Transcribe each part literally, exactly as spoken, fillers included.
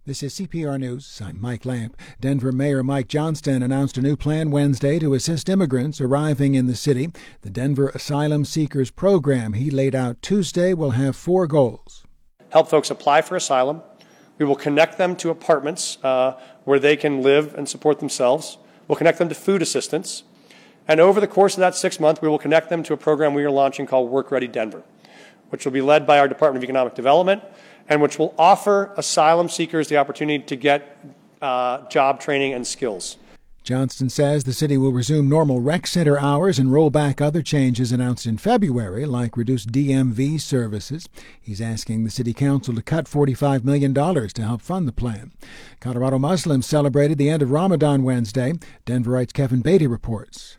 This is C P R News. I'm Mike Lamp. Denver Mayor Mike Johnston announced a new plan Wednesday to assist immigrants arriving in the city. The Denver Asylum Seekers program he laid out Tuesday will have four goals. Help folks apply for asylum. We will connect them to apartments uh, where they can live and support themselves. We'll connect them to food assistance. And over the course of that six months, we will connect them to a program we are launching called Work Ready Denver, which will be led by our Department of Economic Development and which will offer asylum seekers the opportunity to get uh, job training and skills. Johnston says the city will resume normal rec center hours and roll back other changes announced in February, like reduced D M V services. He's asking the city council to cut forty-five million dollars to help fund the plan. Colorado Muslims celebrated the end of Ramadan Wednesday. Denverite's Kevin Beatty reports.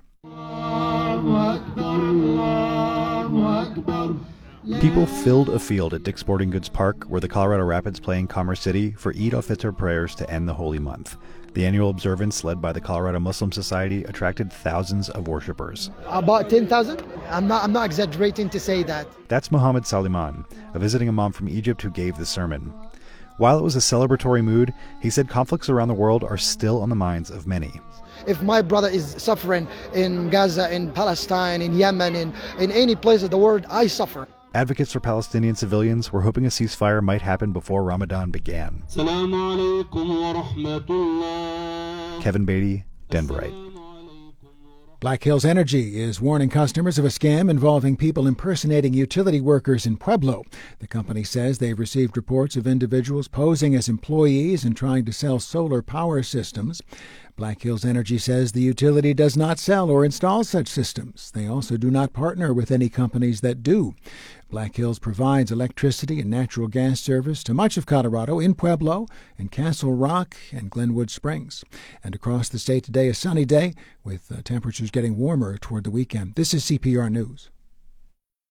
People filled a field at Dick's Sporting Goods Park, where the Colorado Rapids play in Commerce City, for Eid al-Fitr prayers to end the holy month. The annual observance, led by the Colorado Muslim Society, attracted thousands of worshipers. About ten thousand? I'm not, I'm not exaggerating to say that. That's Mohammed Saliman, a visiting imam from Egypt who gave the sermon. While it was a celebratory mood, he said conflicts around the world are still on the minds of many. If my brother is suffering in Gaza, in Palestine, in Yemen, in, in any place of the world, I suffer. Advocates for Palestinian civilians were hoping a ceasefire might happen before Ramadan began. Kevin Beatty, Denverite. Black Hills Energy is warning customers of a scam involving people impersonating utility workers in Pueblo. The company says they've received reports of individuals posing as employees and trying to sell solar power systems. Black Hills Energy says the utility does not sell or install such systems. They also do not partner with any companies that do. Black Hills provides electricity and natural gas service to much of Colorado in Pueblo and Castle Rock and Glenwood Springs. And across the state today, a sunny day with uh, temperatures getting warmer toward the weekend. This is C P R News.